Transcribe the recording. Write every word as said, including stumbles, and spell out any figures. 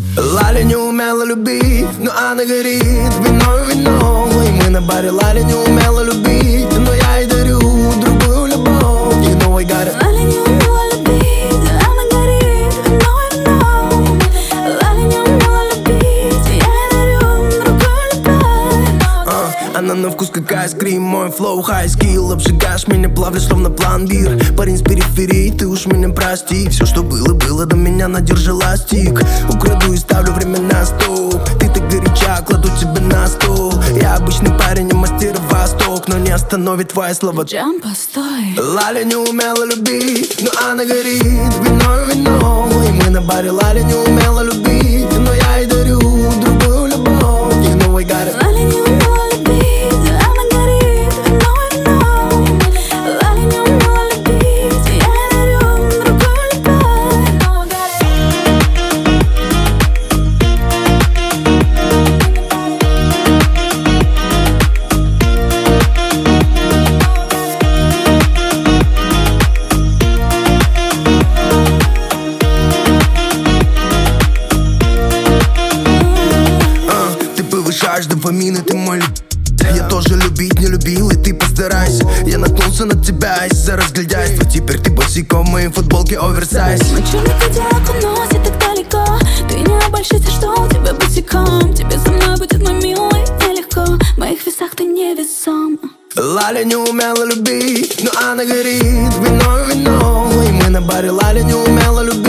Лали не умела любить, но она горит вино, вино. И мы на баре. Лали не умела любить, но я ей дарю другую любовь. You know I got it. Лали не умела любить, она горит вино, вино. Лали не умела любить, я ей дарю другую любовь. uh, Она на вкус как айскрим, мой флоу high skill. Обжигаешь меня, плавишь словно пломбир. Парень с периферии, ты уж меня прости. Все, что было, было до меня, надержи ластик. Украду и ставлю время на стоп. Ты так горяча, кладу тебя на стол. Я обычный парень, и мастер Восток, но не остановит твои слова. Джам, постой. Лали не умела любить, но она горит вино, вино. И мы на баре. Лали не умела любить, но я ей дарю другую любовь. You know I got it. Лали не умела любить, она горит вино, вино. Лали не умела любить, я ей дарю другую любовь. Повышаешь дофамин, и ты мой люб... Я тоже любить не любил, и ты постарайся. Я наткнулся на тебя из-за разглядяйства. Теперь ты босиком в моей футболке оверсайз. Мой черный кадиллак уносит так далеко. Ты не обольщайся, что у тебя босиком. Тебе со мной будет, мой милый, нелегко. В моих весах ты невесом. Лали не умела любить, но она горит вино, вино. И мы на баре. Лали не умела любить.